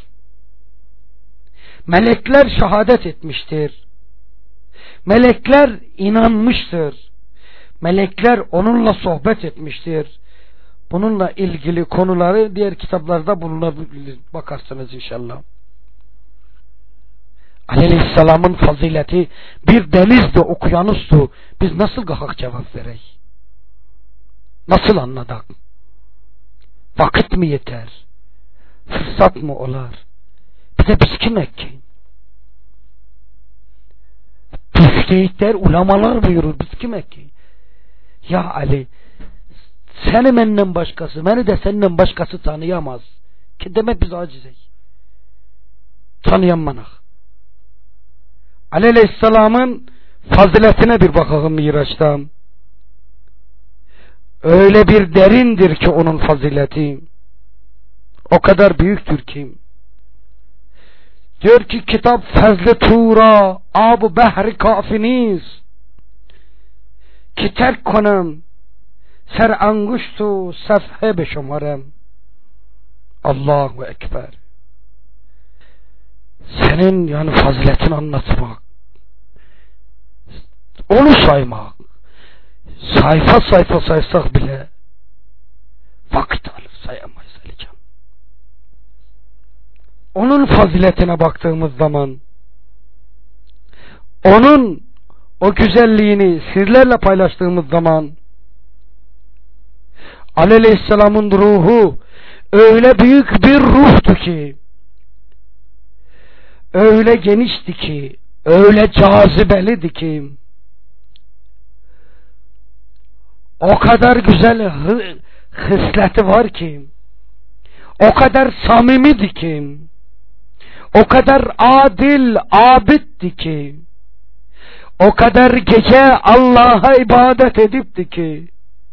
Melekler şehadet etmiştir. Melekler inanmıştır. Melekler onunla sohbet etmiştir. Bununla ilgili konuları diğer kitaplarda bulunabilir. Bakarsınız inşallah. Aleyhisselam'ın fazileti bir denizdi, okyanustu. Biz nasıl kalkak cevap verek? Nasıl anladık? Vakit mi yeter? Fırsat mı olar? Bir de biz kimek ki? Müştehitler, ulamalar buyurur. Biz kimek ki? Ya Ali, seni menden başkası, beni de senden başkası tanıyamaz. Ki demek biz acizek. Tanıyamanak. Ali Aleyhisselam'ın faziletine bir bakalım Miraç'ta. Öyle bir derindir ki onun fazileti. O kadar büyüktür ki. Diyor ki kitap Fezli Tura Abu Behri Kafiniz ki terk konum ser anguştu sefhe beşumarem. Allahu Ekber. Senin yani faziletini anlatmak, onu saymak, sayfa sayfa saysak bile vakit alır, sayamayız Alican. Onun faziletine baktığımız zaman onun o güzelliğini sizlerle paylaştığımız zaman Ali Aleyhisselam'ın ruhu öyle büyük bir ruhtu ki, öyle genişti ki, öyle cazibeliydi ki, o kadar güzel hısleti var ki, o kadar samimiydi ki, o kadar adil, abiddi ki, o kadar gece Allah'a ibadet edipti ki,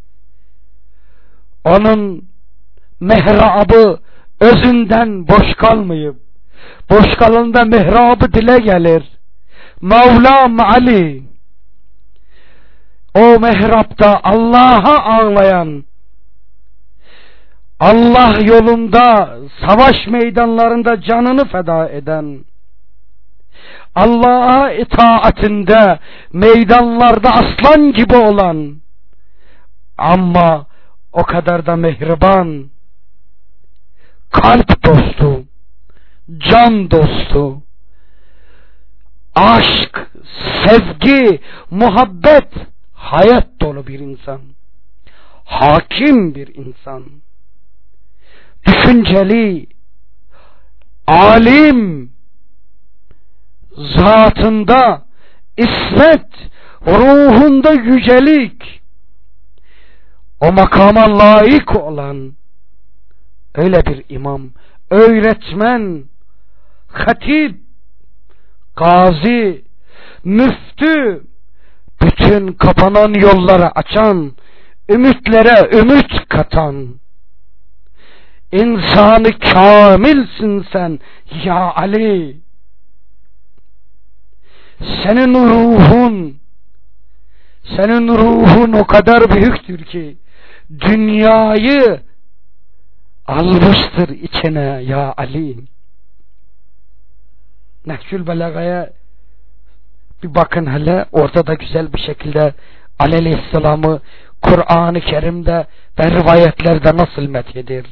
onun mihrabı özünden boş kalmayıp, boş kalında mihrabı dile gelir. Mevlam Ali, o mihrapta Allah'a ağlayan, Allah yolunda, savaş meydanlarında canını feda eden, Allah'a itaatinde meydanlarda aslan gibi olan, ama o kadar da mehriban, kalp dostu, can dostu, aşk, sevgi, muhabbet, hayat dolu bir insan, hakim bir insan, düşünceli, alim, zatında ismet, ruhunda yücelik, o makama layık olan öyle bir imam, öğretmen, hatip, gazi, müftü, bütün kapanan yolları açan, ümitlere ümit katan, insanı kamilsin sen ya Ali. Senin ruhun, senin ruhun o kadar büyüktür ki, dünyayı almıştır içine ya Ali. Nehcül Belaga'ya bir bakın hele, orada da güzel bir şekilde Ali Aleyhisselam'ı Kur'an-ı Kerim'de ve rivayetlerde nasıl methedir.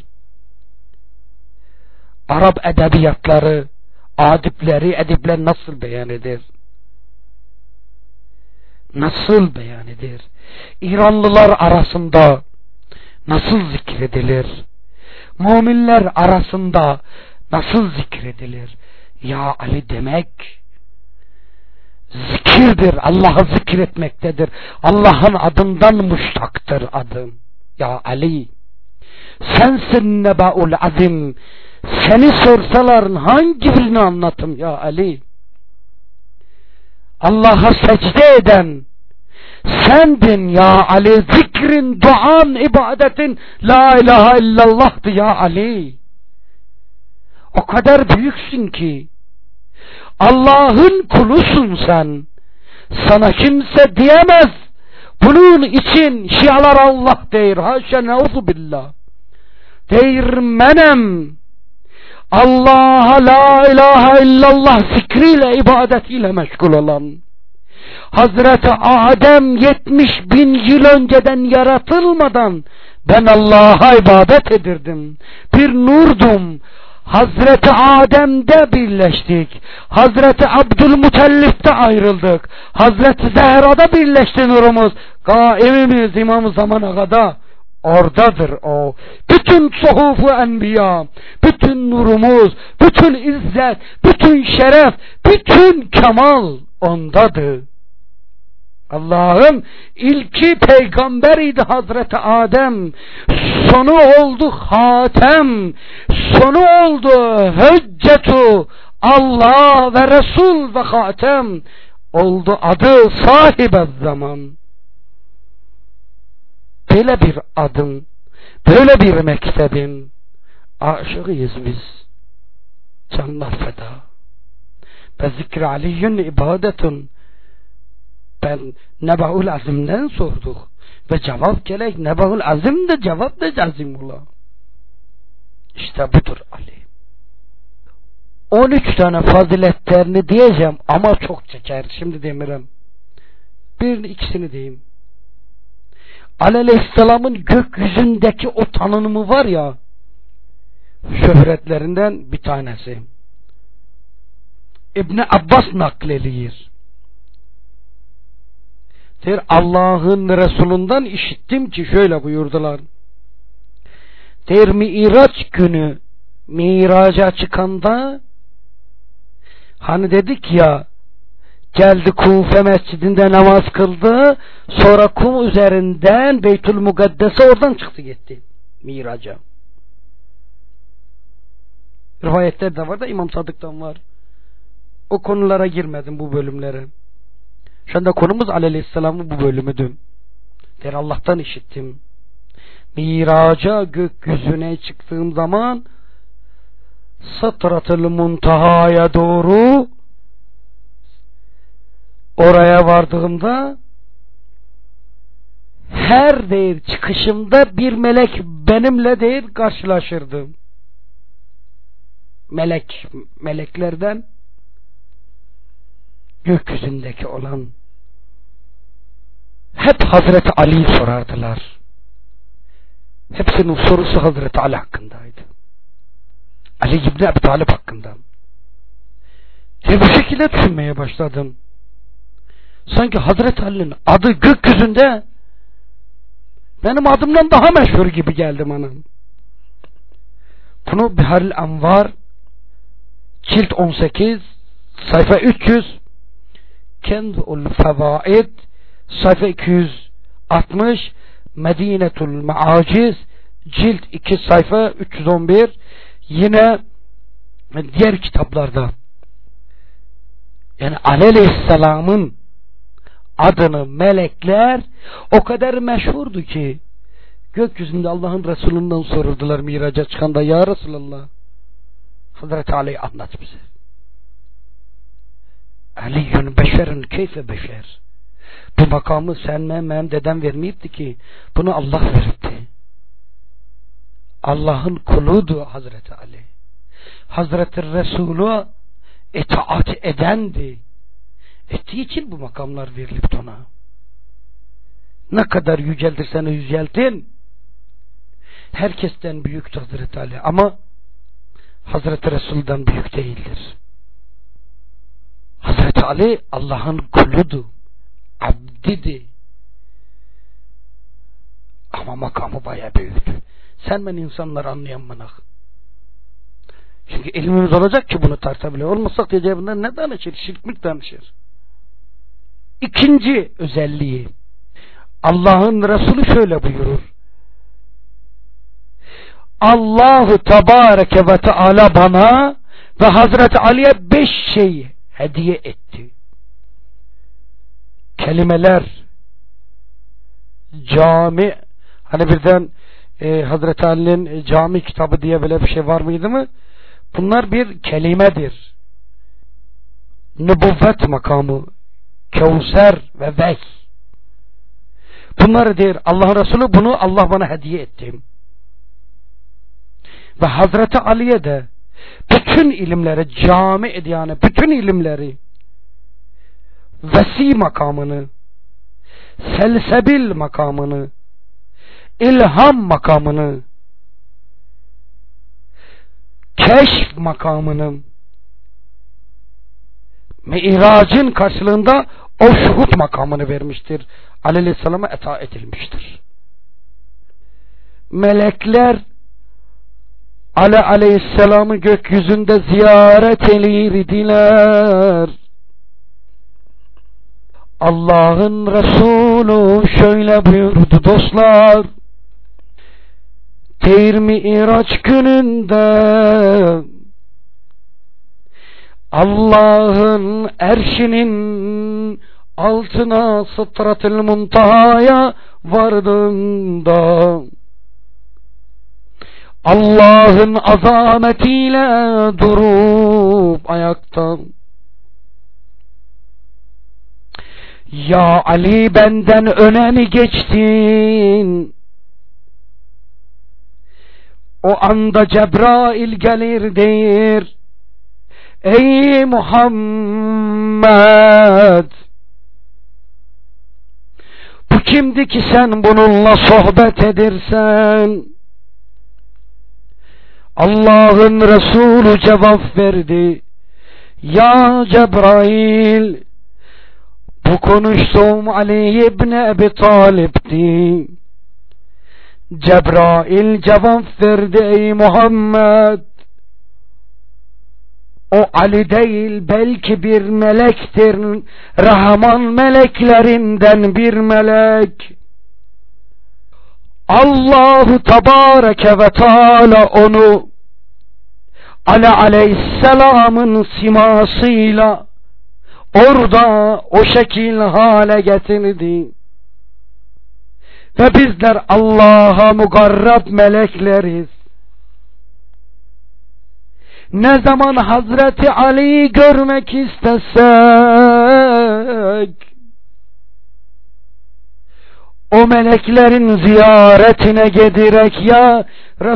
Arap edebiyatları, adipleri, edipler nasıl beyan eder? Nasıl beyan eder? İranlılar arasında nasıl zikredilir? Müminler arasında nasıl zikredilir? Ya Ali demek zikirdir, Allah'ı zikretmektedir. Allah'ın adından muştaktır adım. Ya Ali, sensin nebaul azim. Seni sorsalar hangi birini anlatım ya Ali? Allah'a secde eden sendin ya Ali. Zikrin, duan, ibadetin la ilahe illallah'tı ya Ali. O kadar büyüksün ki, Allah'ın kulusun sen. Sana kimse diyemez, bunun için Şialar Allah deyir. Haşa neuzu billah. Deyir menem Allah'a la ilahe illallah zikriyle, ibadetiyle meşgul olan, Hazreti Adem yetmiş bin yıl önceden yaratılmadan ben Allah'a ibadet edirdim. Bir nurdum. Hazreti Adem'de birleştik. Hazreti Abdülmutellif'te ayrıldık. Hazreti Zehra'da birleşti nurumuz. Kaimimiz İmam-ı Zaman Aga'da oradadır o. Bütün suhufu enbiya, bütün nurumuz, bütün izzet, bütün şeref, bütün kemal ondadır. Allah'ım ilki peygamberiydi Hazreti Adem, sonu oldu hatem, sonu oldu hüccetu Allah ve Resul ve hatem, oldu adı sahibi zaman. Böyle bir adım, böyle bir mektebin aşığıyız biz. Canlar feda. Ve zikri aliyyün ibadetun. Ben Nebaul Azim'den sorduk ve cevap gerek. Nebaul Azim de cevap da Azimullah. İşte budur Ali. on üç tane faziletlerini diyeceğim ama çok çeker. Şimdi demirim. Birini ikisini diyeyim. Ali Aleyhisselam'ın gökyüzündeki o tanınımı var ya, şöhretlerinden bir tanesi. İbni Abbas naklediyor. Der Allah'ın Resulünden işittim ki şöyle buyurdular. Der Miraç günü Miraç'a çıkanda hani dedik ya, geldi Kufe mescidinde namaz kıldı, sonra kum üzerinden Beytül Mukaddes'e oradan çıktı gitti Miraç'a. Rivayetler de var da İmam Sadık'tan var. O konulara girmedim, bu bölümlere. Şu anda konumuz Aleyhisselam'ın bu bölümüdür. Der Allah'tan işittim. Miraç'a, gökyüzüne çıktığım zaman Sıtratul Muntaha'ya doğru oraya vardığımda her değil çıkışımda bir melek benimle değil karşılaşırdı. Melek, meleklerden gökyüzündeki olan hep Hazreti Ali'yi sorardılar. Hepsinin sorusu Hazreti Ali hakkındaydı. Ali İbni Ebi Talib hakkında. Ve bu şekilde düşünmeye başladım. Sanki Hazreti Ali'nin adı gökyüzünde benim adımdan daha meşhur gibi geldi bana. Bunu Biharil Envar cilt on sekiz sayfa üç yüz, Kenzul Fevaid sayfa iki yüz altmış, Medinetul Meaciz cilt iki sayfa üç yüz on bir, yine diğer kitaplarda yani Aleyhisselam'ın adını melekler o kadar meşhurdu ki gökyüzünde Allah'ın Resulü'nden sorurdular Miraç'a çıkanda, ya Resulallah, Hazreti Ali'yi anlat bize. Aliyyün beşerün keyfe beşer. Bu makamı sen benim dedem vermeyipti ki, bunu Allah veripti. Allah'ın kuludu Hazreti Ali. Hazreti Resulü itaat edendi. Ettiği için bu makamlar verilip ona. Ne kadar yüceltirseniz yüceltin, herkesten büyüktür Hazreti Ali, ama Hazreti Resul'den büyük değildir. Hazreti Ali Allah'ın kuludu, abdidi, ama makamı bayağı büyüktü. Sen ben insanlar anlayamanak. Çünkü ilmimiz olacak ki bunu tartabilir. Olmasak diyeceğinden ne danışır? Şirklik danışır. İkinci özelliği, Allah'ın Resulü şöyle buyurur. Allahu Tebareke ve Teala bana ve Hazreti Ali'ye beş şey hediye etti. Kelimeler, cami, hani birden e, Hazreti Ali'nin cami kitabı diye böyle bir şey var mıydı mı? Bunlar bir kelimedir. Nübüvvet makamı, Kevser ve Veh. Bunları der Allah Resulü, bunu Allah bana hediye etti. Ve Hazreti Ali'ye de bütün ilimleri cami ediyane, bütün ilimleri, vesi makamını, selsebil makamını, ilham makamını, keşf makamını, Mi'racın karşılığında o şuhud makamını vermiştir. Aleyhisselam'a itaat edilmiştir. Melekler Ali Aleyhisselam'ı gökyüzünde ziyaret edildiler. Allah'ın Resulü şöyle buyurdu dostlar. Teyr Mi'raç gününde Allah'ın erşinin altına Sıtratul Muntaha'ya vardığında Allah'ın azametiyle durup ayakta, ya Ali benden öne mi geçtin? O anda Cebrail gelir der, ey Muhammed, bu kimdi ki sen bununla sohbet edersen? Allah'ın Resulü cevap verdi, ya Cebrail, Bu konuştuğum Ali İbni Ebi Talib'di. Cebrail cevap verdi: ey Muhammed, o Ali değil, belki bir melektir, Rahman meleklerinden bir melek. Allahu Tebareke ve Teala onu Ali Aleyhisselam'ın simasıyla orada o şekil hale getirdi. Ve bizler Allah'a mukarrab melekleriz. Ne zaman Hazreti Ali'yi görmek istesek, o meleklerin ziyaretine giderek ya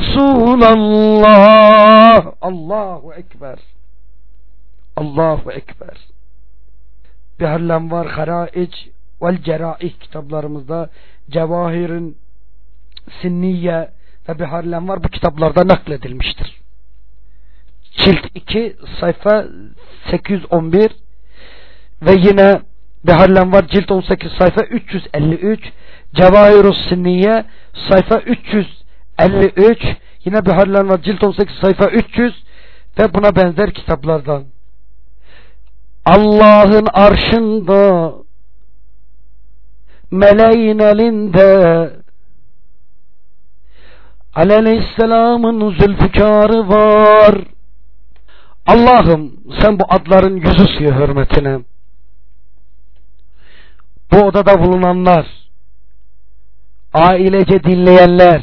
Resulallah, Allahu Ekber, Allahu Ekber. Biharlen var Haraic vel Ceraih kitaplarımızda, Cevahir'in Sinniye ve Biharlen var, bu kitaplarda nakledilmiştir. Cilt iki sayfa sekiz yüz on bir ve yine Biharlen var cilt on sekiz sayfa üç yüz elli üç, Cevahirus Sinniye sayfa üç yüz elli üç, yine Biharlen var cilt on sekiz sayfa üç yüz ve buna benzer kitaplardan. Allah'ın arşında, meleğin elinde Aleyhisselam'ın zülfikarı var. Allah'ım sen bu adların yüzü suyu hürmetine bu odada bulunanlar, ailece dinleyenler,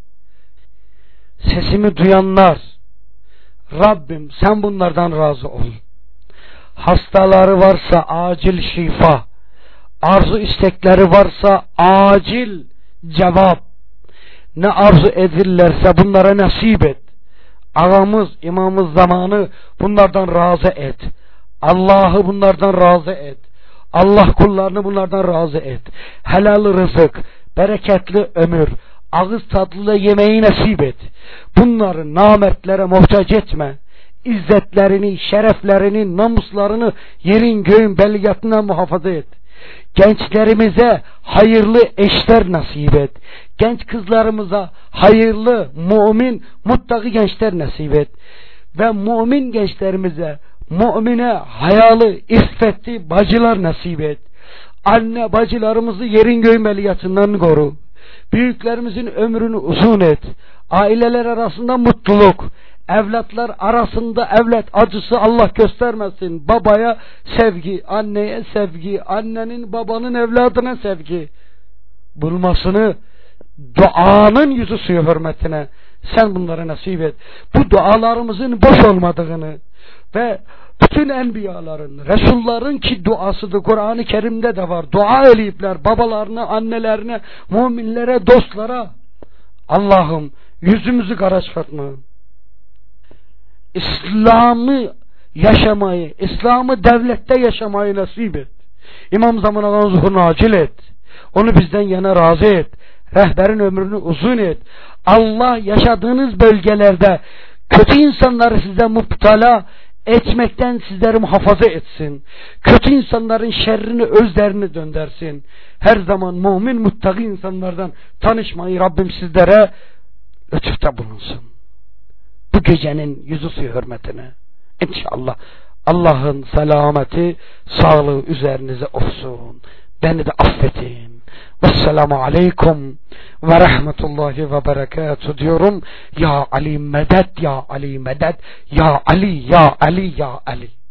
sesimi duyanlar, Rabbim sen bunlardan razı ol. Hastaları varsa acil şifa, arzu istekleri varsa acil cevap, ne arzu edirlerse bunlara nasip et. Ağamız, imamız zamanı bunlardan razı et. Allah'ı bunlardan razı et. Allah kullarını bunlardan razı et. Helal rızık, bereketli ömür, ağız tadlı yemeği nasip et. Bunları namertlere muhtaç etme. İzzetlerini, şereflerini, namuslarını yerin göğün belligatına muhafaza et. Gençlerimize hayırlı eşler nasip et. Genç kızlarımıza hayırlı, mümin, muttaki gençler nasip et. Ve mümin gençlerimize mümine hayalı, iffetli bacılar nasip et. Anne bacılarımızı yerin göğün belligatından koru. Büyüklerimizin ömrünü uzun et. Aileler arasında mutluluk, evlatlar arasında evlat acısı Allah göstermesin. Babaya sevgi, anneye sevgi, annenin babanın evladına sevgi bulmasını, duanın yüzü suyu hürmetine sen bunlara nasip et. Bu dualarımızın boş olmadığını ve bütün enbiyaların, Resulların ki duasıdır, Kur'an-ı Kerim'de de var. Dua eleyipler babalarına, annelerine, müminlere, dostlara. Allah'ım yüzümüzü kara çıkartma. İslam'ı yaşamayı, İslam'ı devlette yaşamayı nasip et. İmam zamanından zuhurunu acil et. Onu bizden yana razı et. Rehberin ömrünü uzun et. Allah yaşadığınız bölgelerde kötü insanları size müptela etmekten sizleri muhafaza etsin. Kötü insanların şerrini özlerine döndersin. Her zaman mümin muttaki insanlardan tanışmayı Rabbim sizlere lütufta bulunsun. Bu gecenin yüzü suyu hürmetine İnşallah Allah'ın selameti, sağlığı üzerinize olsun. Beni de affetin. Vesselamu aleyküm ve rahmetullahi ve berekatuhu diyorum. Ya Ali medet, ya Ali medet, ya Ali, ya Ali, ya Ali.